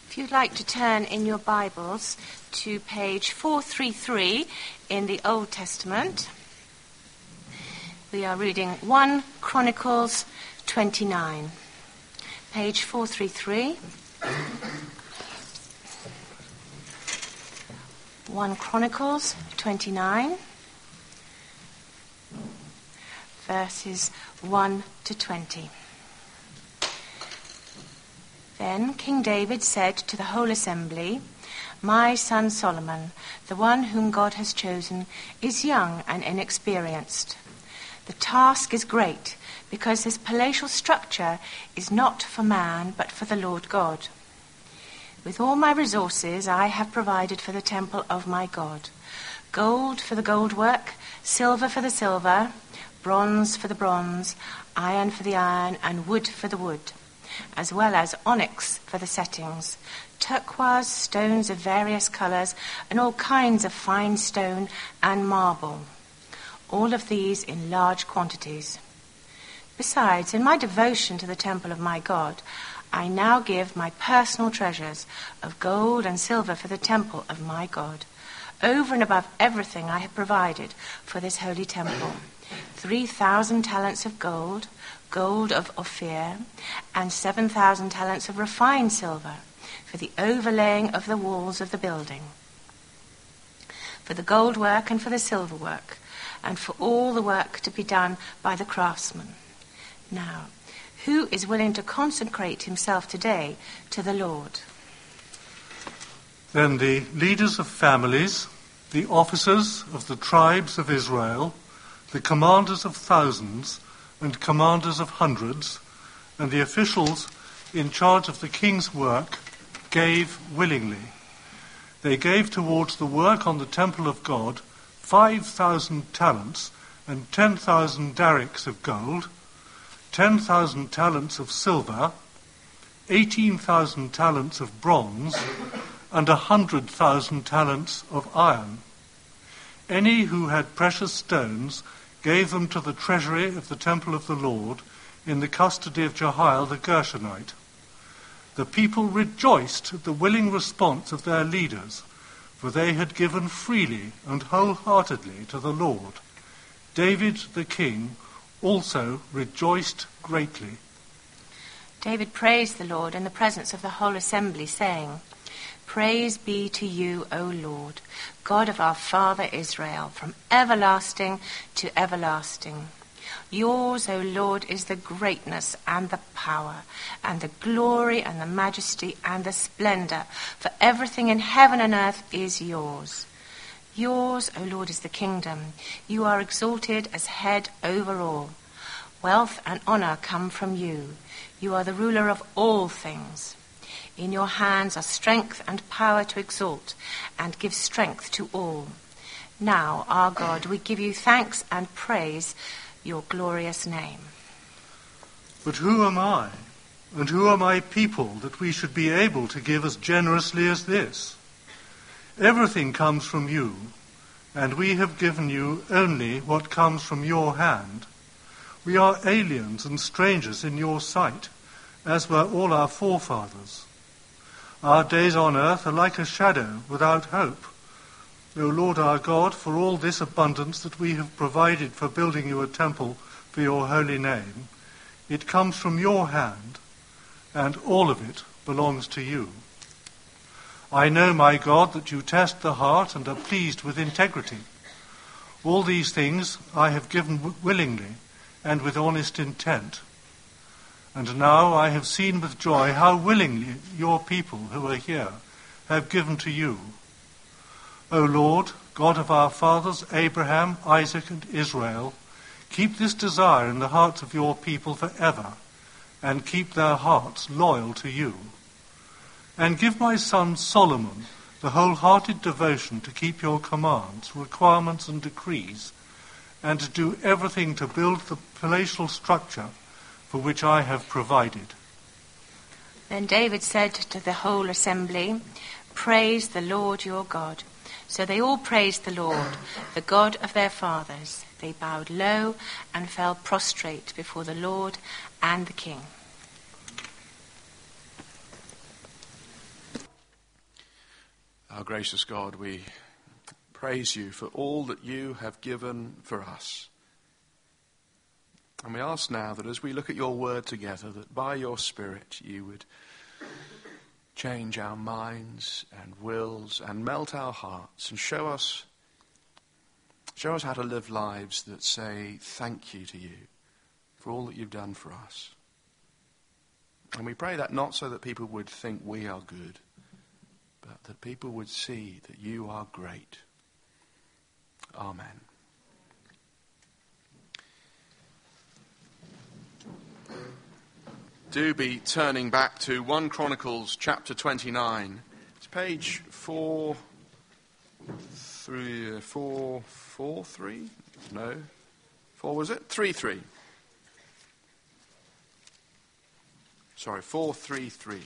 If you'd like to turn in your Bibles to page 433 in the Old Testament, we are reading 1 Chronicles 29. Page 433. 1 Chronicles 29, verses 1 to 20. Then King David said to the whole assembly, "My son Solomon, the one whom God has chosen, is young and inexperienced. The task is great, because his palatial structure is not for man, but for the Lord God. With all my resources I have provided for the temple of my God, gold for the gold work, silver for the silver, bronze for the bronze, iron for the iron, and wood for the wood, as well as onyx for the settings, turquoise, stones of various colours, and all kinds of fine stone and marble, all of these in large quantities. Besides, in my devotion to the temple of my God, I now give my personal treasures of gold and silver for the temple of my God, over and above everything I have provided for this holy temple: 3,000 talents of gold, gold of Ophir, and 7,000 talents of refined silver for the overlaying of the walls of the building, for the gold work and for the silver work, and for all the work to be done by the craftsmen. Now, who is willing to consecrate himself today to the Lord?" Then the leaders of families, the officers of the tribes of Israel, the commanders of thousands and commanders of hundreds, and the officials in charge of the king's work gave willingly. They gave towards the work on the temple of God 5,000 talents and 10,000 darics of gold, 10,000 talents of silver, 18,000 talents of bronze, and 100,000 talents of iron. Any who had precious stones gave them to the treasury of the temple of the Lord in the custody of Jehiel the Gershonite. The people rejoiced at the willing response of their leaders, for they had given freely and wholeheartedly to the Lord. David the king also rejoiced greatly. David praised the Lord in the presence of the whole assembly, saying, "Praise be to you, O Lord, God of our father Israel, from everlasting to everlasting. Yours, O Lord, is the greatness and the power and the glory and the majesty and the splendor, for everything in heaven and earth is yours. Yours, O Lord, is the kingdom. You are exalted as head over all. Wealth and honor come from you. You are the ruler of all things. In your hands are strength and power to exalt and give strength to all. Now, our God, we give you thanks and praise your glorious name." But who am I, and who are my people, that we should be able to give as generously as this? Everything comes from you, and we have given you only what comes from your hand. We are aliens and strangers in your sight, as were all our forefathers. Our days on earth are like a shadow without hope. O Lord our God, for all this abundance that we have provided for building you a temple for your holy name, it comes from your hand, and all of it belongs to you. I know, my God, that you test the heart and are pleased with integrity. All these things I have given willingly and with honest intent. And now I have seen with joy how willingly your people who are here have given to you. O Lord, God of our fathers, Abraham, Isaac, and Israel, keep this desire in the hearts of your people forever, and keep their hearts loyal to you. And give my son Solomon the wholehearted devotion to keep your commands, requirements, and decrees, and to do everything to build the palatial structure for which I have provided." Then David said to the whole assembly, "Praise the Lord your God." So they all praised the Lord, the God of their fathers. They bowed low and fell prostrate before the Lord and the king. Our gracious God, we praise you for all that you have given for us. And we ask now that as we look at your word together, that by your Spirit you would change our minds and wills and melt our hearts and show us how to live lives that say thank you to you for all that you've done for us. And we pray that not so that people would think we are good, but that people would see that you are great. Amen. Do be turning back to 1 Chronicles chapter 29. It's page 443? No. 4 was it? 33. Sorry, 433.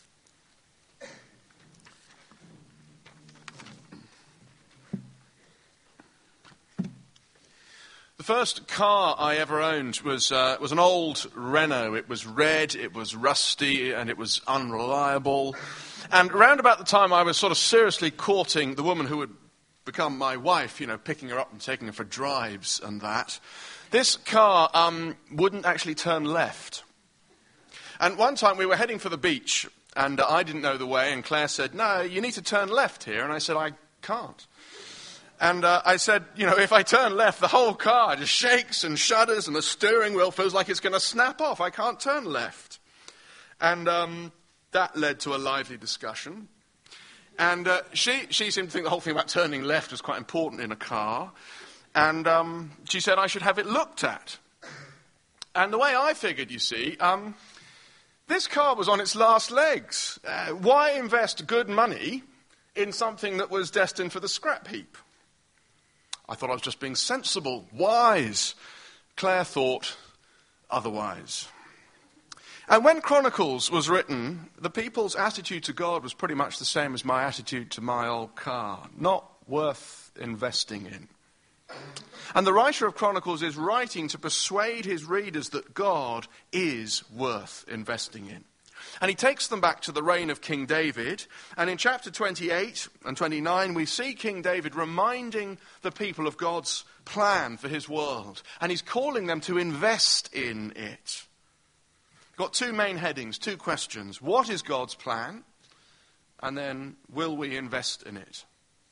The first car I ever owned was an old Renault. It was red, it was rusty, and it was unreliable. And around about the time I was sort of seriously courting the woman who would become my wife, picking her up and taking her for drives and that, this car wouldn't actually turn left. And one time we were heading for the beach, and I didn't know the way, and Claire said, "No, you need to turn left here." And I said, "I can't." And I said, if I turn left, the whole car just shakes and shudders and the steering wheel feels like it's going to snap off. I can't turn left. And that led to a lively discussion. And she seemed to think the whole thing about turning left was quite important in a car. And she said I should have it looked at. And the way I figured, you see, this car was on its last legs. Why invest good money in something that was destined for the scrap heap? I thought I was just being sensible, wise. Claire thought otherwise. And when Chronicles was written, the people's attitude to God was pretty much the same as my attitude to my old car. Not worth investing in. And the writer of Chronicles is writing to persuade his readers that God is worth investing in. And he takes them back to the reign of King David. And in chapter 28 and 29, we see King David reminding the people of God's plan for his world. And he's calling them to invest in it. Got two main headings, two questions. What is God's plan? And then, will we invest in it?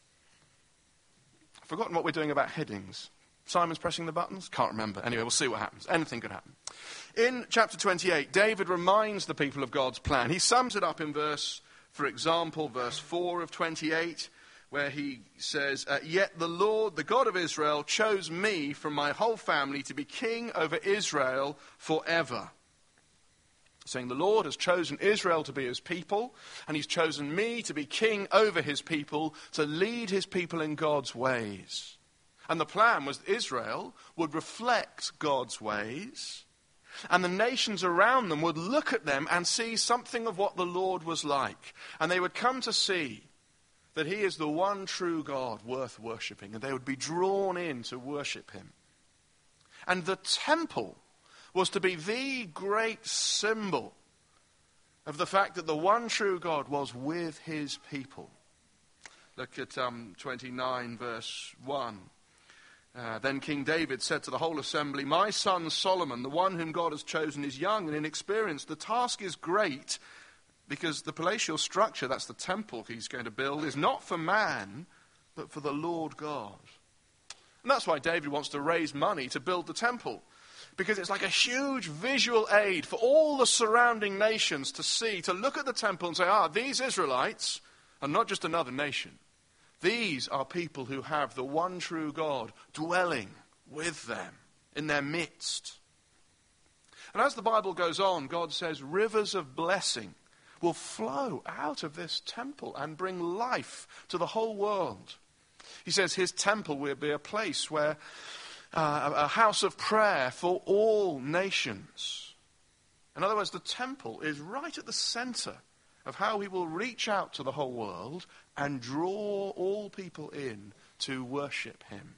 I've forgotten what we're doing about headings. Simon's pressing the buttons? Can't remember. Anyway, we'll see what happens. Anything could happen. In chapter 28, David reminds the people of God's plan. He sums it up in for example, verse 4 of 28, where he says, "Yet the Lord, the God of Israel, chose me from my whole family to be king over Israel forever." Saying the Lord has chosen Israel to be his people, and he's chosen me to be king over his people, to lead his people in God's ways. And the plan was that Israel would reflect God's ways, and the nations around them would look at them and see something of what the Lord was like. And they would come to see that he is the one true God worth worshipping, and they would be drawn in to worship him. And the temple was to be the great symbol of the fact that the one true God was with his people. Look at 29 verse 1. Then King David said to the whole assembly, "My son Solomon, the one whom God has chosen, is young and inexperienced. The task is great because the palatial structure, that's the temple he's going to build, is not for man, but for the Lord God." And that's why David wants to raise money to build the temple. Because it's like a huge visual aid for all the surrounding nations to see, to look at the temple and say, these Israelites are not just another nation. These are people who have the one true God dwelling with them in their midst. And as the Bible goes on, God says rivers of blessing will flow out of this temple and bring life to the whole world. He says his temple will be a place where a house of prayer for all nations. In other words, the temple is right at the center of how he will reach out to the whole world and draw all people in to worship him.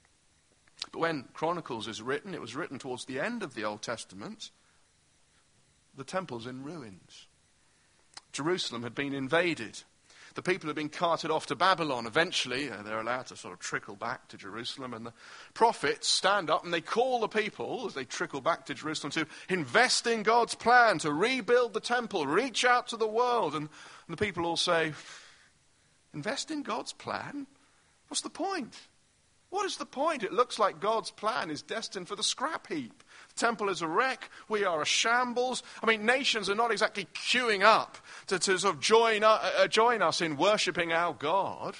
But when Chronicles is written, it was written towards the end of the Old Testament, the temple's in ruins. Jerusalem had been invaded. the people have been carted off to Babylon. Eventually, they're allowed to sort of trickle back to Jerusalem. And the prophets stand up and they call the people, as they trickle back to Jerusalem, to invest in God's plan, to rebuild the temple, reach out to the world. And the people all say, invest in God's plan? What's the point? What is the point? It looks like God's plan is destined for the scrap heap. The temple is a wreck. We are a shambles. I mean, nations are not exactly queuing up to sort of join us in worshipping our God.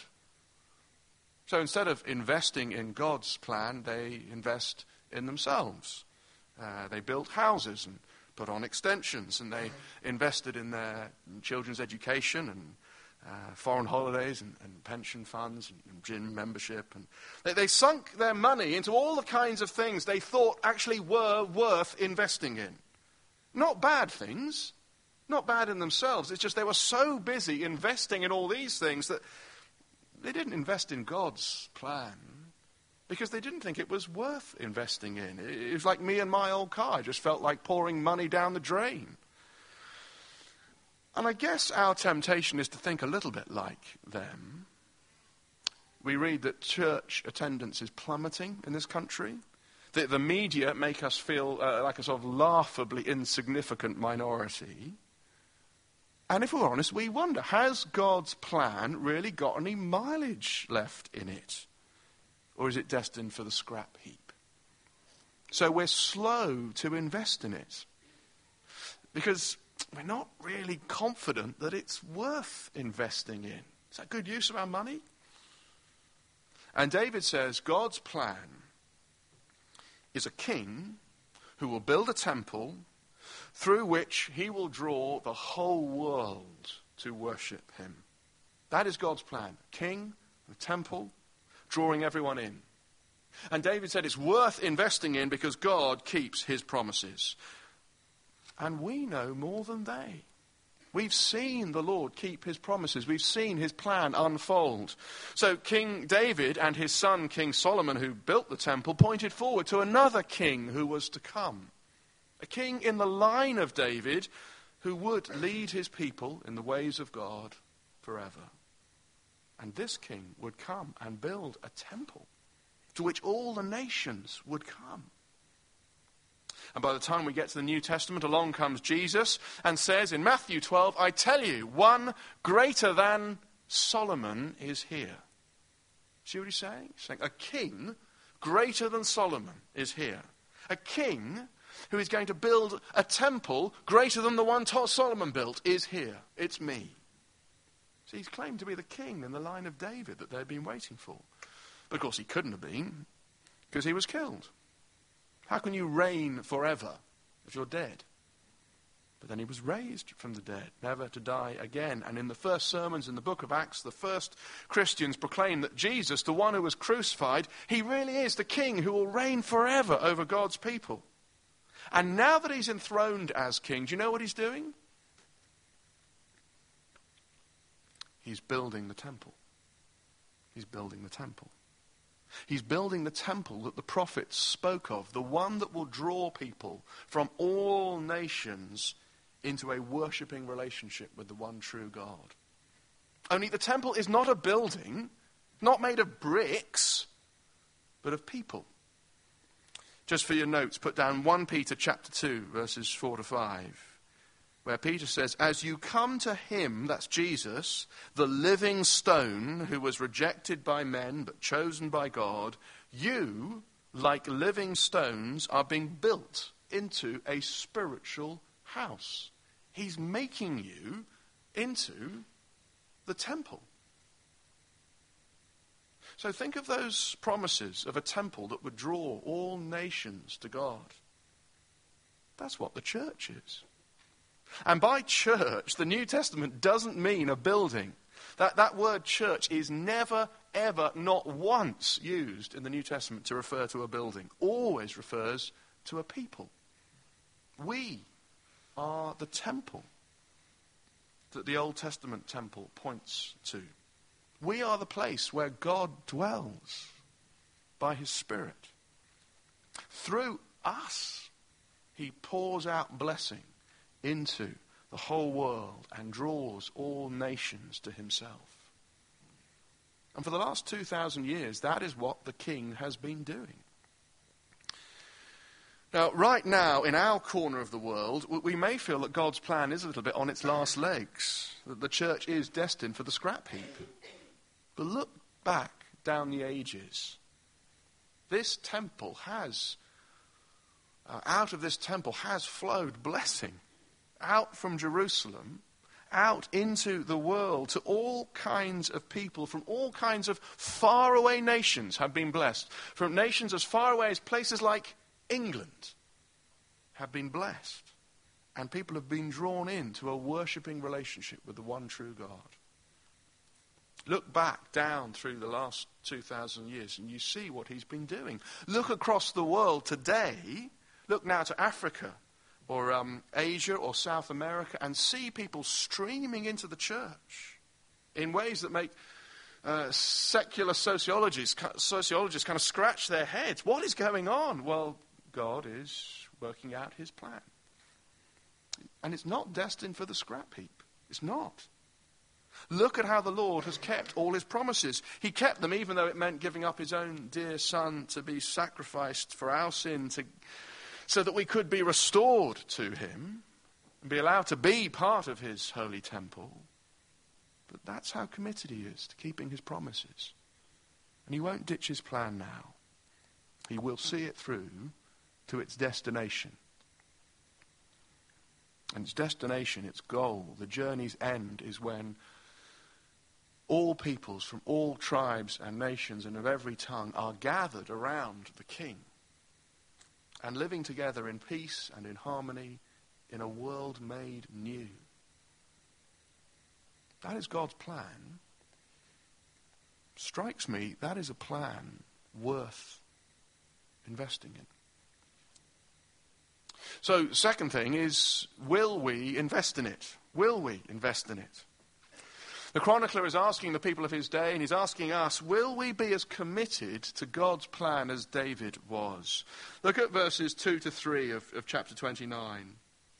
So instead of investing in God's plan, they invest in themselves. They built houses and put on extensions, and they invested in their children's education and foreign holidays and pension funds and gym membership. And they sunk their money into all the kinds of things they thought actually were worth investing in. Not bad things, not bad in themselves. It's just they were so busy investing in all these things that they didn't invest in God's plan because they didn't think it was worth investing in. It was like me and my old car. I just felt like pouring money down the drain. And I guess our temptation is to think a little bit like them. We read that church attendance is plummeting in this country. That the media make us feel like a sort of laughably insignificant minority. And if we're honest, we wonder, has God's plan really got any mileage left in it? Or is it destined for the scrap heap? So we're slow to invest in it. Because we're not really confident that it's worth investing in. Is that good use of our money? And David says God's plan is a king who will build a temple through which he will draw the whole world to worship him. That is God's plan. A king, a temple, drawing everyone in. And David said it's worth investing in because God keeps his promises. And we know more than they. We've seen the Lord keep his promises. We've seen his plan unfold. So King David and his son King Solomon, who built the temple, pointed forward to another king who was to come. A king in the line of David who would lead his people in the ways of God forever. And this king would come and build a temple to which all the nations would come. And by the time we get to the New Testament, along comes Jesus and says in Matthew 12, I tell you, one greater than Solomon is here. See what he's saying? He's saying a king greater than Solomon is here. A king who is going to build a temple greater than the one Solomon built is here. It's me. See, he's claimed to be the king in the line of David that they'd been waiting for. But of course he couldn't have been because he was killed. How can you reign forever if you're dead? But then he was raised from the dead, never to die again. And in the first sermons in the book of Acts, the first Christians proclaim that Jesus, the one who was crucified, he really is the king who will reign forever over God's people. And now that he's enthroned as king, do you know what he's doing? He's building the temple. He's building the temple. He's building the temple that the prophets spoke of, the one that will draw people from all nations into a worshipping relationship with the one true God. Only the temple is not a building, not made of bricks, but of people. Just for your notes, put down 1 Peter chapter 2, verses 4 to 5. Where Peter says, as you come to him, that's Jesus, the living stone who was rejected by men but chosen by God, you, like living stones, are being built into a spiritual house. He's making you into the temple. So think of those promises of a temple that would draw all nations to God. That's what the church is. And by church, the New Testament doesn't mean a building. That word church is never, ever, not once used in the New Testament to refer to a building. Always refers to a people. We are the temple that the Old Testament temple points to. We are the place where God dwells by his Spirit. Through us, he pours out blessing into the whole world and draws all nations to himself. And for the last 2,000 years, that is what the king has been doing. Now, right now, in our corner of the world, we may feel that God's plan is a little bit on its last legs, that the church is destined for the scrap heap. But look back down the ages. This temple has, out of this temple has flowed blessing. Out from Jerusalem, out into the world, to all kinds of people from all kinds of faraway nations have been blessed. From nations as far away as places like England have been blessed. And people have been drawn into a worshipping relationship with the one true God. Look back down through the last 2,000 years and you see what he's been doing. Look across the world today. Look now to Africa or Asia or South America and see people streaming into the church in ways that make secular sociologists kind of scratch their heads. What is going on? Well, God is working out his plan. And it's not destined for the scrap heap. It's not. Look at how the Lord has kept all his promises. He kept them even though it meant giving up his own dear son to be sacrificed for our sin, so that we could be restored to him and be allowed to be part of his holy temple. But that's how committed he is to keeping his promises. And he won't ditch his plan now. He will see it through to its destination. And its destination, its goal, the journey's end is when all peoples from all tribes and nations and of every tongue are gathered around the king and living together in peace and in harmony in a world made new. That is God's plan. Strikes me that is a plan worth investing in. So, second thing is, will we invest in it? Will we invest in it? The chronicler is asking the people of his day, and he's asking us, will we be as committed to God's plan as David was? Look at verses 2 to 3 of chapter 29.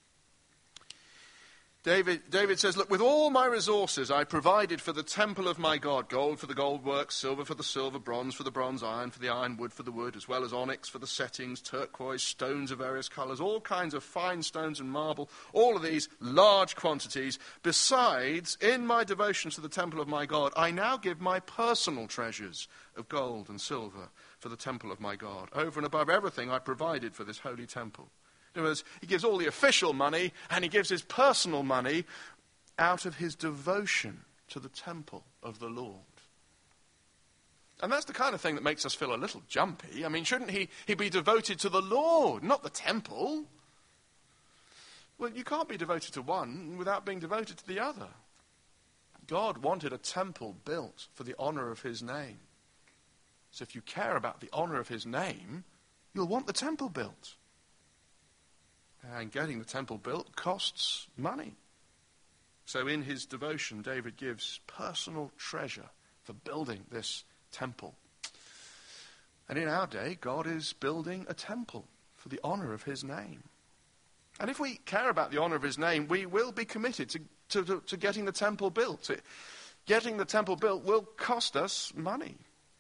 David says, look, with all my resources I provided for the temple of my God, gold for the gold work, silver for the silver, bronze for the bronze, iron for the iron, wood for the wood, as well as onyx for the settings, turquoise, stones of various colours, all kinds of fine stones and marble, all of these large quantities. Besides, in my devotions to the temple of my God, I now give my personal treasures of gold and silver for the temple of my God. Over and above everything I provided for this holy temple. In other words, he gives all the official money and he gives his personal money out of his devotion to the temple of the Lord. And that's the kind of thing that makes us feel a little jumpy. I mean, shouldn't he be devoted to the Lord, not the temple? Well, you can't be devoted to one without being devoted to the other. God wanted a temple built for the honor of his name. So if you care about the honor of his name, you'll want the temple built. And getting the temple built costs money. So in his devotion, David gives personal treasure for building this temple. And in our day, God is building a temple for the honor of his name. And if we care about the honor of his name, we will be committed to getting the temple built. Getting the temple built will cost us money.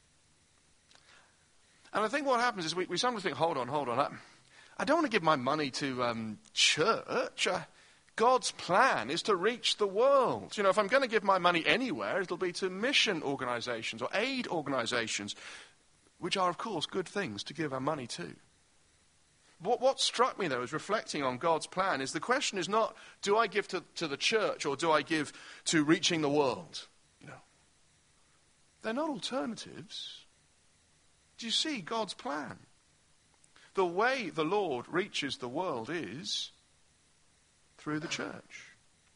And I think what happens is we sometimes think, hold on. I don't want to give my money to church. God's plan is to reach the world. You know, if I'm going to give my money anywhere, it'll be to mission organizations or aid organizations, which are, of course, good things to give our money to. What struck me, though, as reflecting on God's plan, is the question is not, do I give to the church or do I give to reaching the world? You know, they're not alternatives. Do you see God's plan? The way the Lord reaches the world is through the church.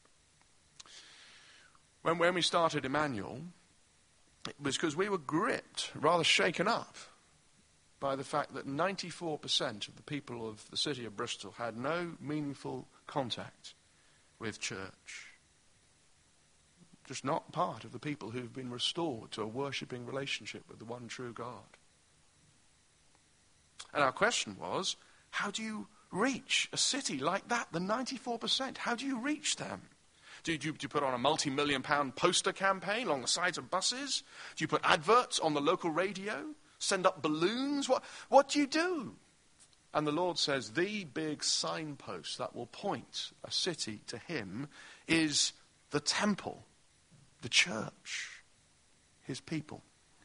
When we started Emmanuel, it was because we were gripped, rather shaken up, by the fact that 94% of the people of the city of Bristol had no meaningful contact with church. Just not part of the people who've been restored to a worshipping relationship with the one true God. And our question was, how do you reach a city like that, the 94%? How do you reach them? Do you put on a multi-million-pound poster campaign along the sides of buses? Do you put adverts on the local radio? Send up balloons? What do you do? And the Lord says the big signpost that will point a city to him is the temple, the church, his people.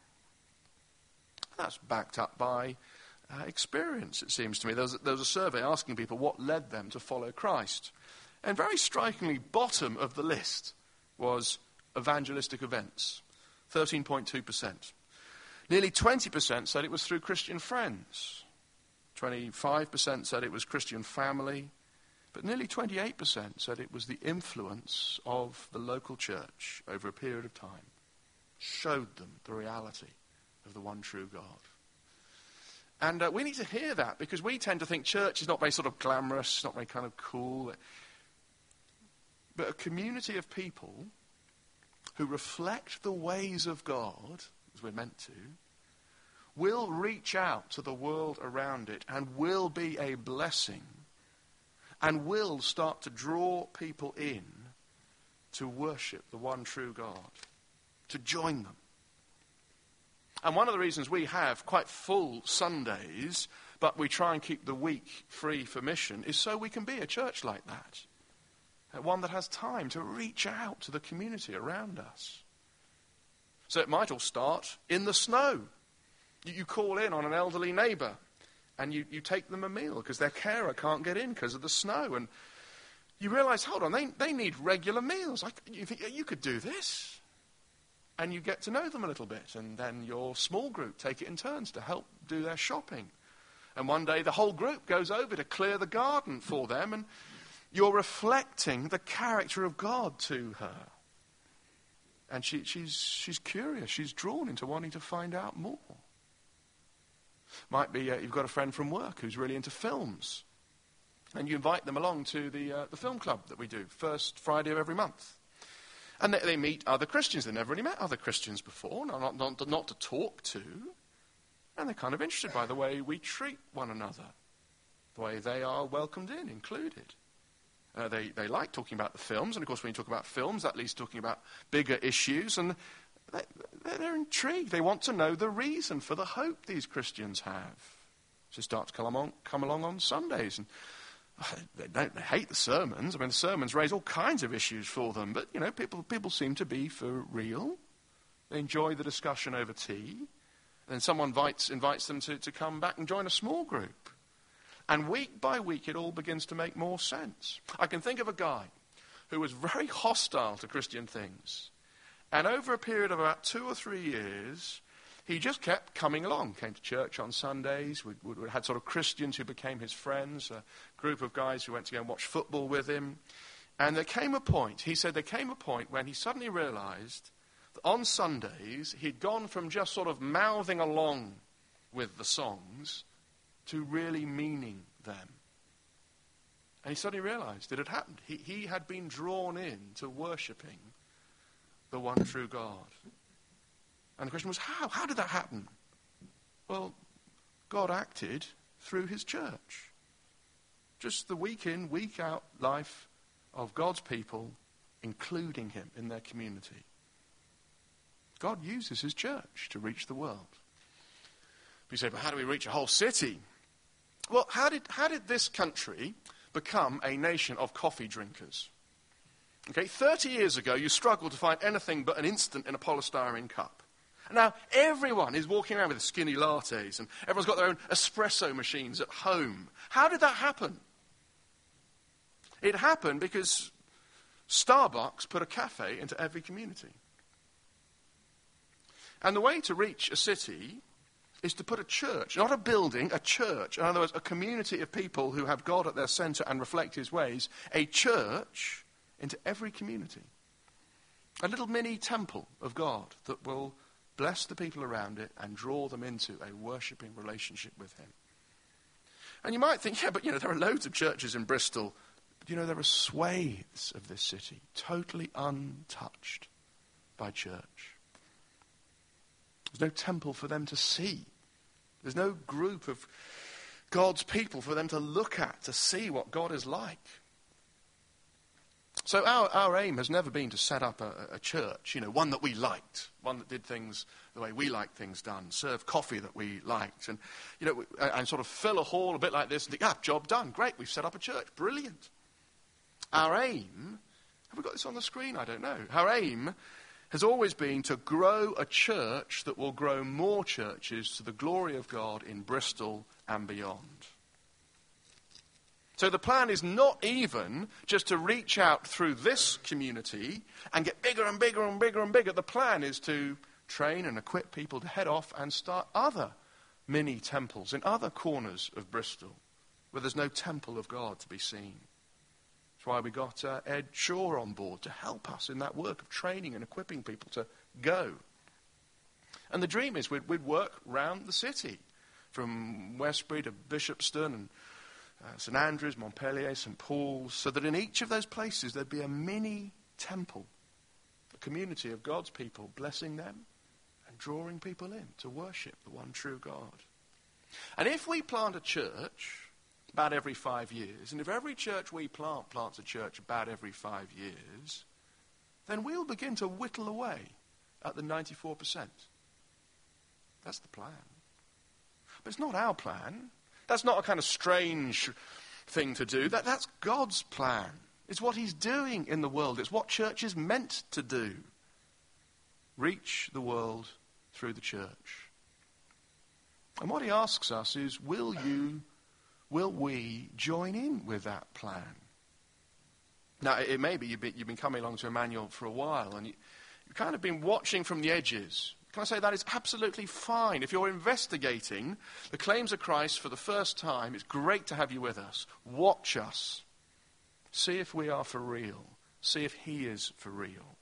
That's backed up by experience, it seems to me. There was a survey asking people what led them to follow Christ. And very strikingly, bottom of the list was evangelistic events, 13.2%. Nearly 20% said it was through Christian friends. 25% said it was Christian family. But nearly 28% said it was the influence of the local church over a period of time. Showed them the reality of the one true God. And we need to hear that, because we tend to think church is not very sort of glamorous, not very kind of cool. But a community of people who reflect the ways of God, as we're meant to, will reach out to the world around it and will be a blessing and will start to draw people in to worship the one true God, to join them. And one of the reasons we have quite full Sundays, but we try and keep the week free for mission, is so we can be a church like that. One that has time to reach out to the community around us. So it might all start in the snow. You call in on an elderly neighbour and you take them a meal because their carer can't get in because of the snow. And you realise, hold on, they need regular meals. You think you could do this? And you get to know them a little bit. And then your small group take it in turns to help do their shopping. And one day the whole group goes over to clear the garden for them, and you're reflecting the character of God to her. And she's curious. She's drawn into wanting to find out more. Might be you've got a friend from work who's really into films. And you invite them along to the film club that we do, first Friday of every month. And they meet other Christians. They've never really met other Christians before, not to talk to. And they're kind of interested by the way we treat one another, the way they are welcomed in, included. They like talking about the films, and of course when you talk about films, that leads to talking about bigger issues, and they're intrigued. They want to know the reason for the hope these Christians have. So start to come along on Sundays, and they hate the sermons. I mean, the sermons raise all kinds of issues for them, but people seem to be for real. They enjoy the discussion over tea, and then someone invites them to come back and join a small group. And week by week, it all begins to make more sense. I can think of a guy who was very hostile to Christian things. And over a period of about 2 or 3 years, he just kept coming along. Came to church on Sundays. We had sort of Christians who became his friends, a group of guys who went to go and watch football with him. And there came a point when he suddenly realized that on Sundays, he'd gone from just sort of mouthing along with the songs to really meaning them. And he suddenly realized it had happened. He had been drawn in to worshipping the one true God. And the question was, how? How did that happen? Well, God acted through his church. Just the week in, week out life of God's people, including him in their community. God uses his church to reach the world. You say, but how do we reach a whole city? Well, how did this country become a nation of coffee drinkers? Okay, 30 years ago, you struggled to find anything but an instant in a polystyrene cup. And now everyone is walking around with skinny lattes, and everyone's got their own espresso machines at home. How did that happen? It happened because Starbucks put a cafe into every community. And the way to reach a city is to put a church, not a building, a church. In other words, a community of people who have God at their center and reflect his ways, a church into every community. A little mini temple of God that will bless the people around it and draw them into a worshipping relationship with him. And you might think, yeah, but there are loads of churches in Bristol. But there are swathes of this city totally untouched by church. There's no temple for them to see. There's no group of God's people, for them to look at, to see what God is like. So our aim has never been to set up a church, one that we liked, one that did things the way we like things done, serve coffee that we liked, and and sort of fill a hall a bit like this and think, job done, great, we've set up a church, brilliant. Our aim, have we got this on the screen? I don't know. Our aim has always been to grow a church that will grow more churches to the glory of God in Bristol and beyond. So the plan is not even just to reach out through this community and get bigger and bigger and bigger and bigger. The plan is to train and equip people to head off and start other mini temples in other corners of Bristol where there's no temple of God to be seen. That's why we got Ed Shaw on board to help us in that work of training and equipping people to go. And the dream is we'd work round the city, from Westbury to Bishopston and St Andrews, Montpellier, St Paul's, so that in each of those places there'd be a mini temple, a community of God's people blessing them and drawing people in to worship the one true God. And if we plant a church about every 5 years, and if every church we plants a church about every 5 years, then we'll begin to whittle away at the 94%. That's the plan. But it's not our plan. That's not a kind of strange thing to do. That's God's plan. It's what he's doing in the world. It's what church is meant to do. Reach the world through the church. And what he asks us is, will we join in with that plan? Now, it may be you've been coming along to Emmanuel for a while, and you've kind of been watching from the edges. Can I say that is absolutely fine? If you're investigating the claims of Christ for the first time, it's great to have you with us. Watch us. See if we are for real. See if he is for real.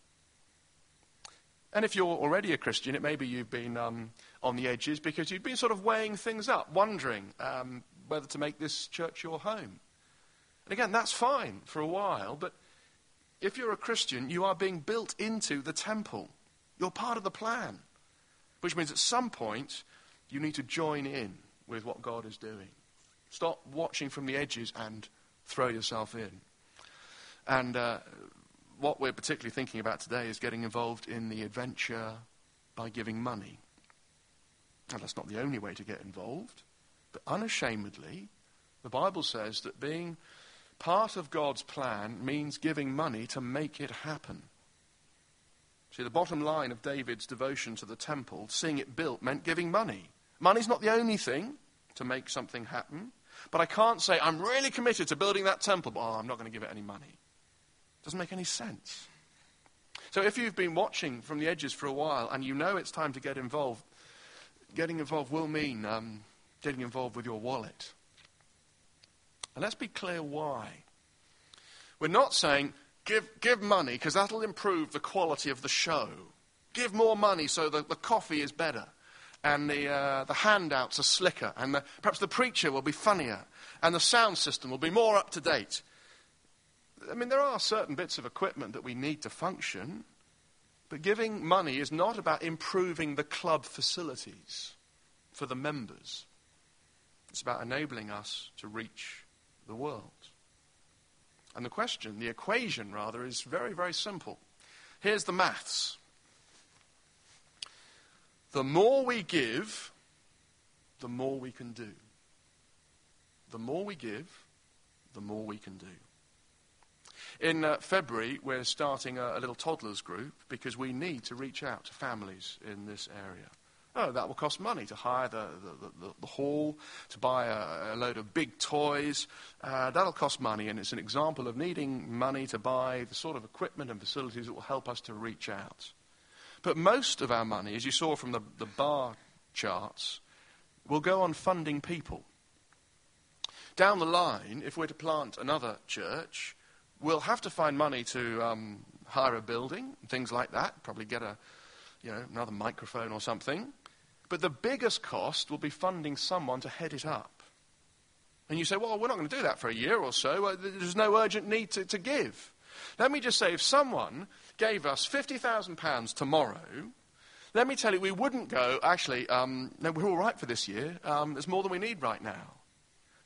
And if you're already a Christian, it may be you've been on the edges because you've been sort of weighing things up, wondering whether to make this church your home. And again, that's fine for a while, but if you're a Christian, you are being built into the temple. You're part of the plan. Which means at some point, you need to join in with what God is doing. Stop watching from the edges and throw yourself in. And what we're particularly thinking about today is getting involved in the adventure by giving money. And that's not the only way to get involved. But unashamedly, the Bible says that being part of God's plan means giving money to make it happen. See, the bottom line of David's devotion to the temple, seeing it built, meant giving money. Money's not the only thing to make something happen. But I can't say, I'm really committed to building that temple, but I'm not going to give it any money. Doesn't make any sense. So if you've been watching from the edges for a while and you know it's time to get involved, getting involved will mean getting involved with your wallet. And let's be clear why. We're not saying, Give money because that'll improve the quality of the show. Give more money so that the coffee is better and the handouts are slicker and perhaps the preacher will be funnier and the sound system will be more up to date. I mean, there are certain bits of equipment that we need to function, but giving money is not about improving the club facilities for the members. It's about enabling us to reach the world. And the equation rather, is very, very simple. Here's the maths. The more we give, the more we can do. The more we give, the more we can do. In February, we're starting a little toddlers group because we need to reach out to families in this area. Oh, that will cost money to hire the hall, to buy a load of big toys. That'll cost money, and it's an example of needing money to buy the sort of equipment and facilities that will help us to reach out. But most of our money, as you saw from the bar charts, will go on funding people. Down the line, if we're to plant another church, we'll have to find money to hire a building, things like that, probably get another microphone or something. But the biggest cost will be funding someone to head it up. And you say, well, we're not going to do that for a year or so. There's no urgent need to give. Let me just say, if someone gave us £50,000 tomorrow, let me tell you, we wouldn't go, actually, no, we're all right for this year. There's more than we need right now.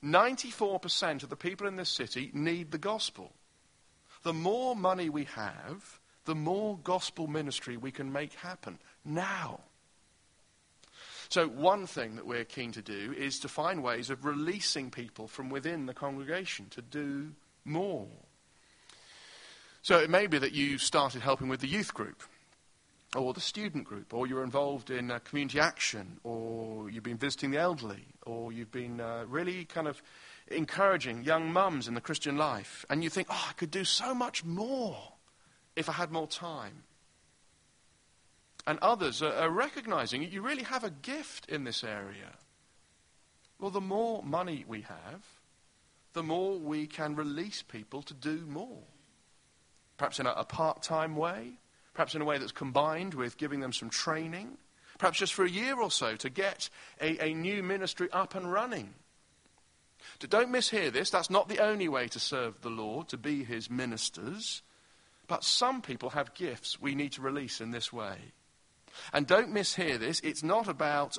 94% of the people in this city need the gospel. The more money we have, the more gospel ministry we can make happen now. So one thing that we're keen to do is to find ways of releasing people from within the congregation to do more. So it may be that you started helping with the youth group, or the student group, or you're involved in community action, or you've been visiting the elderly, or you've been really kind of encouraging young mums in the Christian life, and you think, I could do so much more if I had more time. And others are recognizing you really have a gift in this area. Well, the more money we have, the more we can release people to do more. Perhaps in a part-time way, perhaps in a way that's combined with giving them some training, perhaps just for a year or so to get a new ministry up and running. Don't mishear this. That's not the only way to serve the Lord, to be his ministers. But some people have gifts we need to release in this way. And don't mishear this. It's not about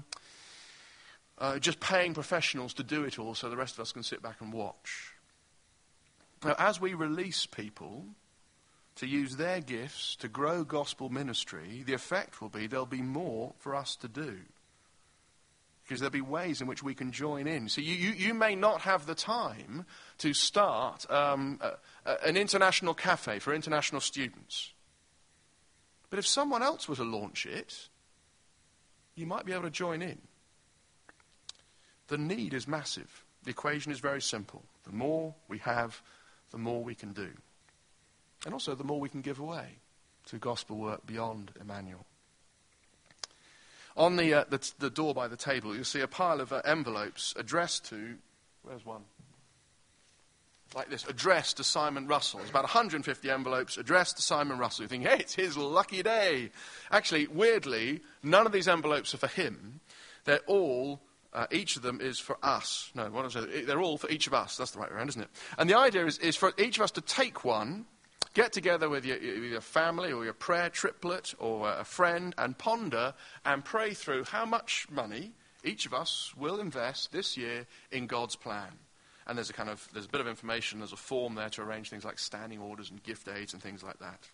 just paying professionals to do it all so the rest of us can sit back and watch. Now, as we release people to use their gifts to grow gospel ministry, the effect will be there'll be more for us to do. Because there'll be ways in which we can join in. So you may not have the time to start an international cafe for international students. But if someone else were to launch it, you might be able to join in. The need is massive. The equation is very simple. The more we have, the more we can do. And also the more we can give away to gospel work beyond Emmanuel. On the door by the table, you'll see a pile of envelopes addressed to, where's one? Like this, addressed to Simon Russell. There's about 150 envelopes addressed to Simon Russell. You think, hey, it's his lucky day. Actually, weirdly, none of these envelopes are for him. They're all, each of them is for us. No, what am I saying? They're all for each of us. That's the right way around, isn't it? And the idea is for each of us to take one, get together with your family or your prayer triplet or a friend and ponder and pray through how much money each of us will invest this year in God's plan. And there's a bit of information, there's a form there to arrange things like standing orders and gift aids and things like that.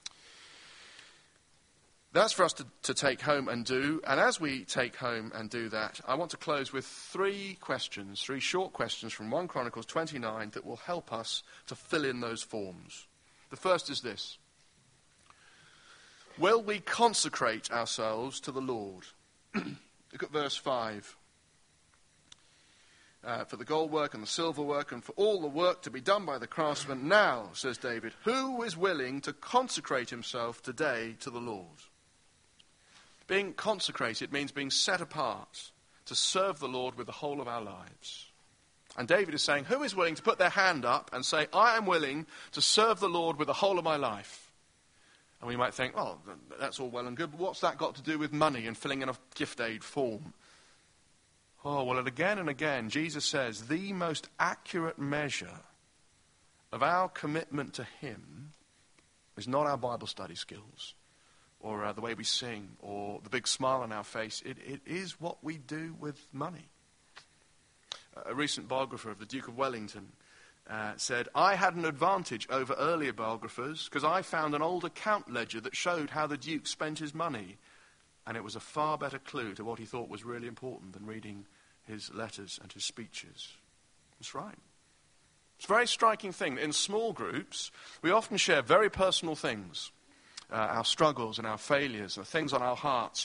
That's for us to take home and do. And as we take home and do that, I want to close with three short questions from 1 Chronicles 29 that will help us to fill in those forms. The first is this. Will we consecrate ourselves to the Lord? Look at verse 5. For the gold work and the silver work and for all the work to be done by the craftsmen. Now, says David, who is willing to consecrate himself today to the Lord? Being consecrated means being set apart to serve the Lord with the whole of our lives. And David is saying, who is willing to put their hand up and say, I am willing to serve the Lord with the whole of my life? And we might think, well, that's all well and good, but what's that got to do with money and filling in a gift aid form? Oh, well, again and again, Jesus says the most accurate measure of our commitment to him is not our Bible study skills or the way we sing or the big smile on our face. It is what we do with money. A recent biographer of the Duke of Wellington said, I had an advantage over earlier biographers because I found an old account ledger that showed how the Duke spent his money. And it was a far better clue to what he thought was really important than reading his letters and his speeches. That's right. It's a very striking thing. In small groups, we often share very personal things, our struggles and our failures, and things on our hearts.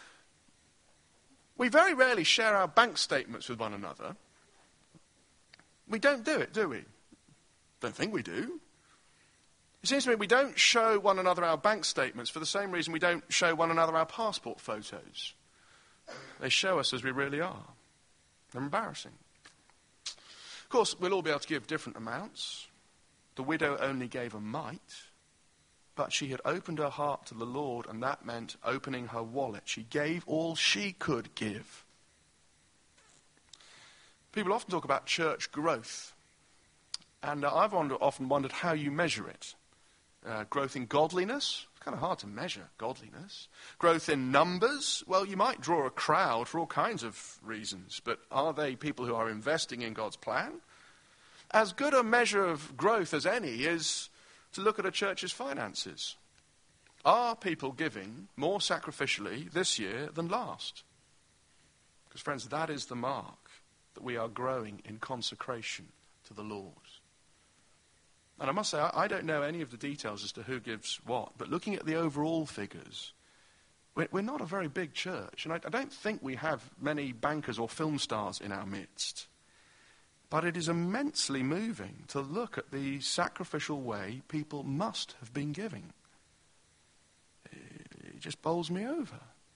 We very rarely share our bank statements with one another. We don't do it, do we? Don't think we do. It seems to me we don't show one another our bank statements for the same reason we don't show one another our passport photos. They show us as we really are. They're embarrassing. Of course, we'll all be able to give different amounts. The widow only gave a mite, but she had opened her heart to the Lord, and that meant opening her wallet. She gave all she could give. People often talk about church growth, and I've often wondered how you measure it. Growth in godliness. It's kind of hard to measure godliness. Growth in numbers. Well, you might draw a crowd for all kinds of reasons, but are they people who are investing in God's plan? As good a measure of growth as any is to look at a church's finances. Are people giving more sacrificially this year than last? Because, friends, that is the mark that we are growing in consecration to the Lord. And I must say, I don't know any of the details as to who gives what, but looking at the overall figures, we're not a very big church, and I don't think we have many bankers or film stars in our midst. But it is immensely moving to look at the sacrificial way people must have been giving. It just bowls me over.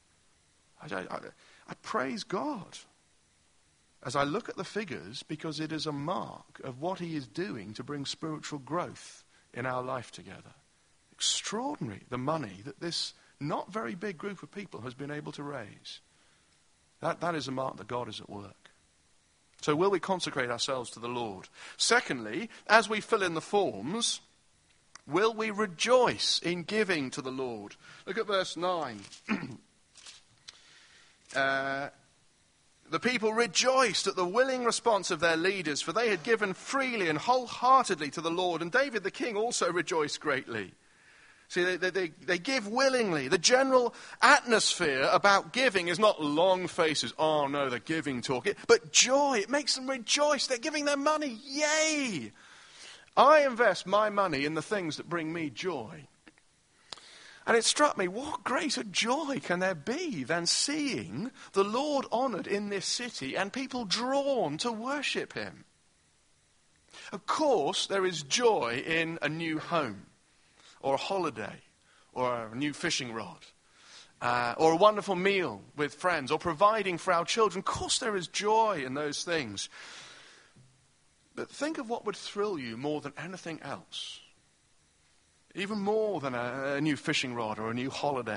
I praise God as I look at the figures, because it is a mark of what he is doing to bring spiritual growth in our life together. Extraordinary, the money that this not very big group of people has been able to raise. That is a mark that God is at work. So will we consecrate ourselves to the Lord? Secondly, as we fill in the forms, will we rejoice in giving to the Lord? Look at verse 9. The people rejoiced at the willing response of their leaders, for they had given freely and wholeheartedly to the Lord. And David the king also rejoiced greatly. See, they give willingly. The general atmosphere about giving is not long faces. Oh no, they're giving talk. But joy, it makes them rejoice. They're giving their money. Yay! I invest my money in the things that bring me joy. And it struck me, what greater joy can there be than seeing the Lord honoured in this city and people drawn to worship him? Of course, there is joy in a new home, or a holiday, or a new fishing rod, or a wonderful meal with friends, or providing for our children. Of course there is joy in those things. But think of what would thrill you more than anything else. Even more than a new fishing rod or a new holiday.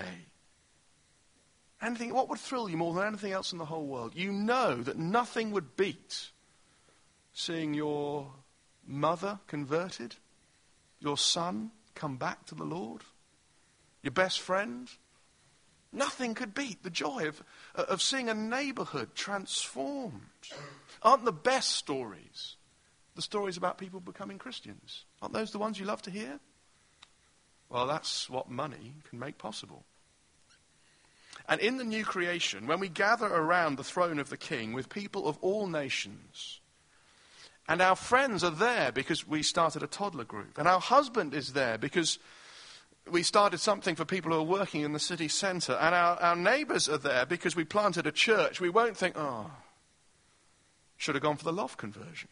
What would thrill you more than anything else in the whole world? You know that nothing would beat seeing your mother converted, your son come back to the Lord, your best friend. Nothing could beat the joy of seeing a neighborhood transformed. Aren't the best stories the stories about people becoming Christians? Aren't those the ones you love to hear? Well, that's what money can make possible. And in the new creation, when we gather around the throne of the King with people of all nations, and our friends are there because we started a toddler group, and our husband is there because we started something for people who are working in the city centre, and our neighbours are there because we planted a church, we won't think, oh, should have gone for the loft conversion.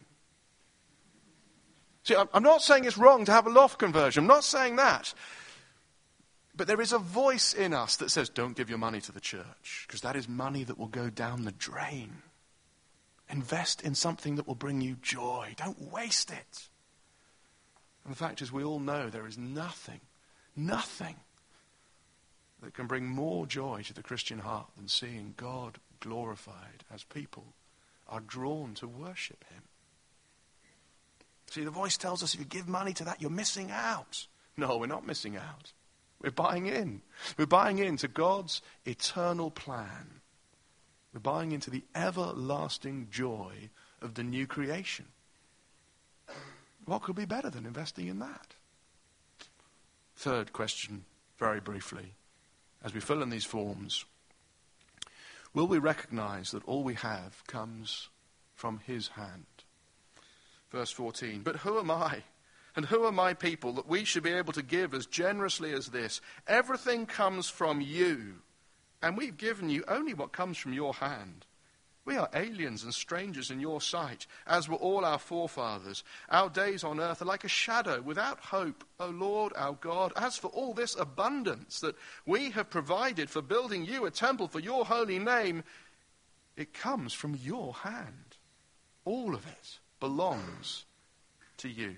See, I'm not saying it's wrong to have a loft conversion. I'm not saying that. But there is a voice in us that says, don't give your money to the church, because that is money that will go down the drain. Invest in something that will bring you joy. Don't waste it. And the fact is, we all know there is nothing that can bring more joy to the Christian heart than seeing God glorified as people are drawn to worship him. See, the voice tells us if you give money to that, you're missing out. No, we're not missing out. We're buying in. We're buying into God's eternal plan. We're buying into the everlasting joy of the new creation. What could be better than investing in that? Third question, very briefly, as we fill in these forms. Will we recognize that all we have comes from his hand? Verse 14, but who am I, and who are my people, that we should be able to give as generously as this? Everything comes from you, and we've given you only what comes from your hand. We are aliens and strangers in your sight, as were all our forefathers. Our days on earth are like a shadow, without hope, O Lord our God. As for all this abundance that we have provided for building you a temple for your holy name, it comes from your hand. All of it belongs to you.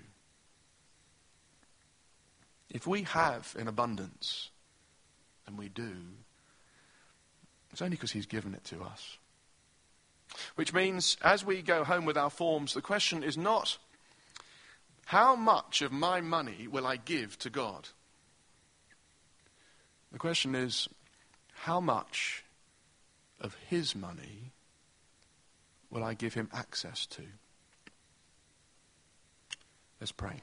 If we have in abundance, and we do, it's only because he's given it to us. Which means, as we go home with our forms, the question is not, How much of my money will I give to God? The question is, how much of his money will I give him access to? Let's pray.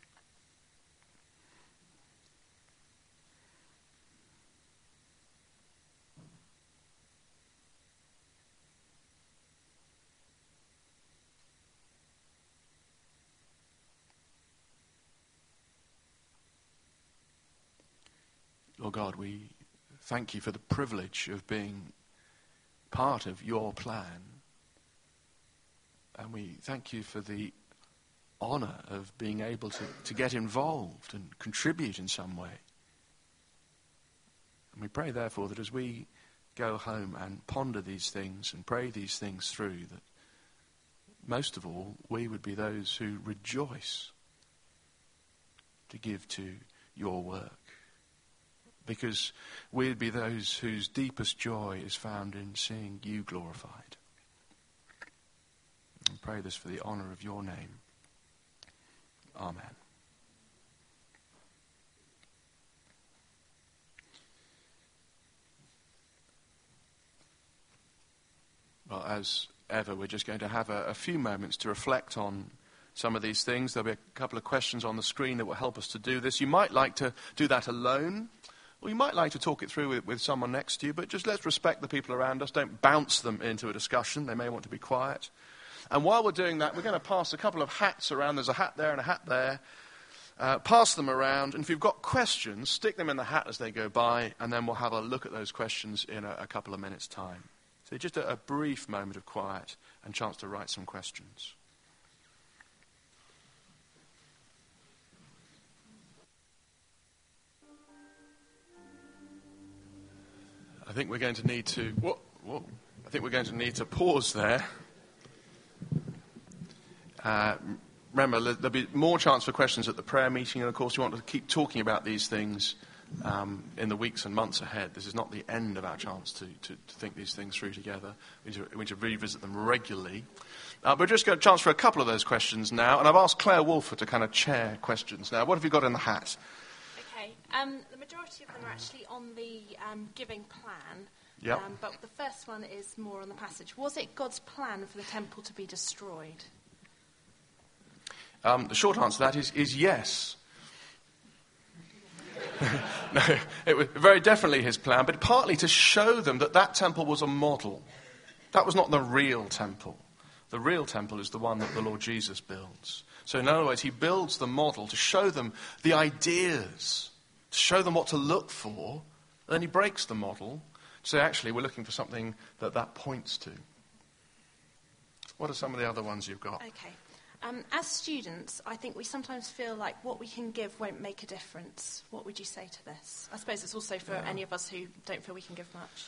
Lord God, we thank you for the privilege of being part of your plan. And we thank you for the honour of being able to get involved and contribute in some way. And we pray, therefore, that as we go home and ponder these things and pray these things through, that most of all, we would be those who rejoice to give to your work. Because we'd be those whose deepest joy is found in seeing you glorified. And pray this for the honour of your name. Amen. Well, as ever, we're just going to have a few moments to reflect on some of these things. There'll be a couple of questions on the screen that will help us to do this. You might like to do that alone. Or you might like to talk it through with someone next to you, but just let's respect the people around us. Don't bounce them into a discussion. They may want to be quiet. And while we're doing that, we're going to pass a couple of hats around. There's a hat there and a hat there. Pass them around. And if you've got questions, stick them in the hat as they go by, and then we'll have a look at those questions in a couple of minutes' time. So just a brief moment of quiet and chance to write some questions. I think we're going to need to. I think we're going to need to pause there. Remember, there'll be more chance for questions at the prayer meeting, and of course, we want to keep talking about these things in the weeks and months ahead. This is not the end of our chance to think these things through together. We need to revisit them regularly. But we're just got a chance for a couple of those questions now, and I've asked Claire Wolford to kind of chair questions now. What have you got in the hat? Okay, the majority of them are actually on the giving plan. Yep. But the first one is more on the passage. Was it God's plan for the temple to be destroyed? The short answer to that is yes. No, it was very definitely his plan, but partly to show them that temple was a model. That was not the real temple. The real temple is the one that the Lord Jesus builds. So in other words, he builds the model to show them the ideas, to show them what to look for, and then he breaks the model. So actually, we're looking for something that points to. What are some of the other ones you've got? Okay. As students, I think we sometimes feel like what we can give won't make a difference. What would you say to this? I suppose it's also for any of us who don't feel we can give much.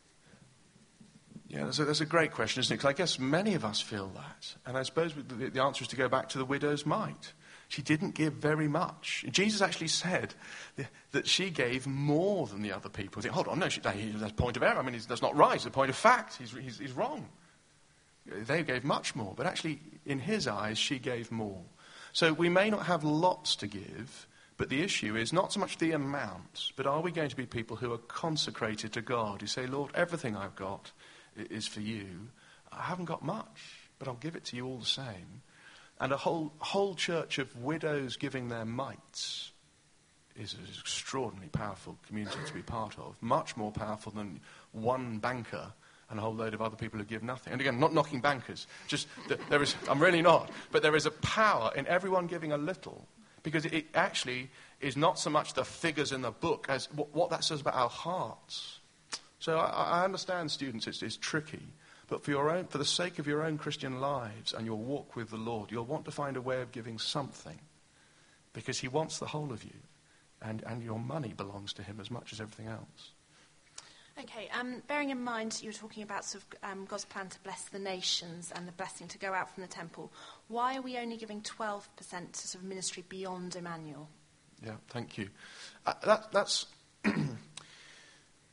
Yeah, that's a great question, isn't it? Because I guess many of us feel that. And I suppose the answer is to go back to the widow's mite. She didn't give very much. Jesus actually said that she gave more than the other people. You think, hold on, no, that's a point of error. I mean, that's not right. It's a point of fact. He's wrong. They gave much more, but actually, in his eyes, she gave more. So we may not have lots to give, but the issue is not so much the amount, but are we going to be people who are consecrated to God, who say, Lord, everything I've got is for you. I haven't got much, but I'll give it to you all the same. And a whole church of widows giving their mites is an extraordinarily powerful community to be part of, much more powerful than one banker and a whole load of other people who give nothing. And again, not knocking bankers, just there is, I'm really not, but there is a power in everyone giving a little, because it actually is not so much the figures in the book as what that says about our hearts. So I understand, students, it's tricky, but for the sake of your own Christian lives and your walk with the Lord, you'll want to find a way of giving something, because he wants the whole of you, and your money belongs to him as much as everything else. Okay, bearing in mind you were talking about sort of God's plan to bless the nations and the blessing to go out from the temple, why are we only giving 12% to sort of ministry beyond Emmanuel? Yeah, thank you. That's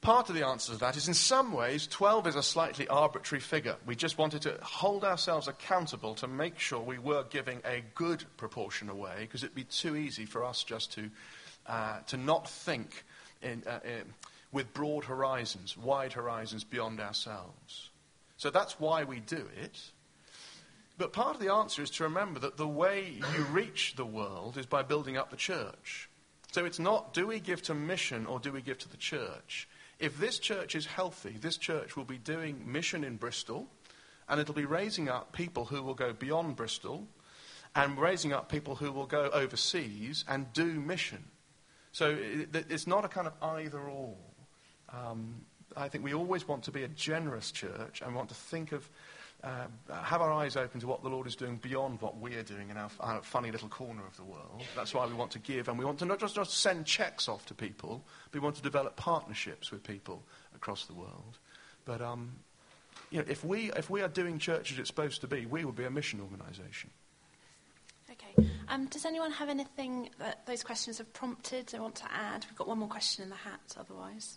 Part of the answer to that is, in some ways, 12 is a slightly arbitrary figure. We just wanted to hold ourselves accountable to make sure we were giving a good proportion away, because it'd be too easy for us just to not think with broad horizons, wide horizons beyond ourselves. So that's why we do it. But part of the answer is to remember that the way you reach the world is by building up the church. So it's not, do we give to mission or do we give to the church? If this church is healthy, this church will be doing mission in Bristol, and it'll be raising up people who will go beyond Bristol, and raising up people who will go overseas and do mission. So it's not a kind of either-or. I think we always want to be a generous church and want to think of, have our eyes open to what the Lord is doing beyond what we're doing in our funny little corner of the world. That's why we want to give, and we want to not just send checks off to people, but we want to develop partnerships with people across the world. But if we are doing church as it's supposed to be, we will be a mission organisation. Okay. Does anyone have anything that those questions have prompted they want to add? We've got one more question in the hat, otherwise.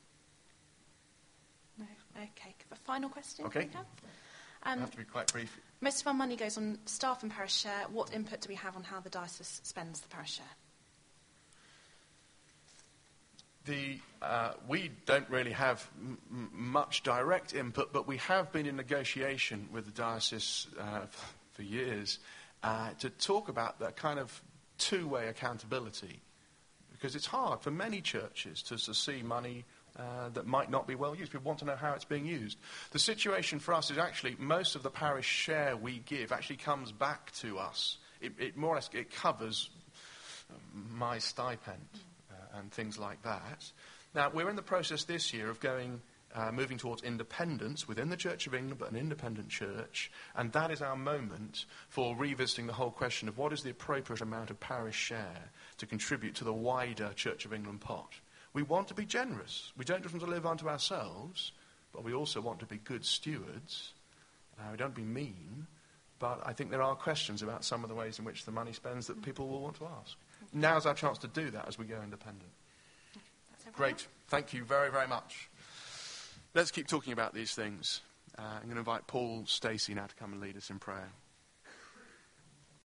No? Okay. A final question? Okay. I have to be quite brief. Most of our money goes on staff and parish share. What input do we have on how the diocese spends the parish share? We don't really have much direct input, but we have been in negotiation with the diocese for years to talk about that kind of two-way accountability, because it's hard for many churches to see money that might not be well used. We want to know how it's being used. The situation for us is actually most of the parish share we give actually comes back to us. It more or less it covers my stipend and things like that. Now, we're in the process this year of moving towards independence within the Church of England, but an independent church, and that is our moment for revisiting the whole question of what is the appropriate amount of parish share to contribute to the wider Church of England pot. We want to be generous. We don't just want to live unto ourselves, but we also want to be good stewards. We don't be mean, but I think there are questions about some of the ways in which the money spends that people will want to ask. Now's our chance to do that as we go independent. Great. Thank you very, very much. Let's keep talking about these things. I'm going to invite Paul Stacey now to come and lead us in prayer.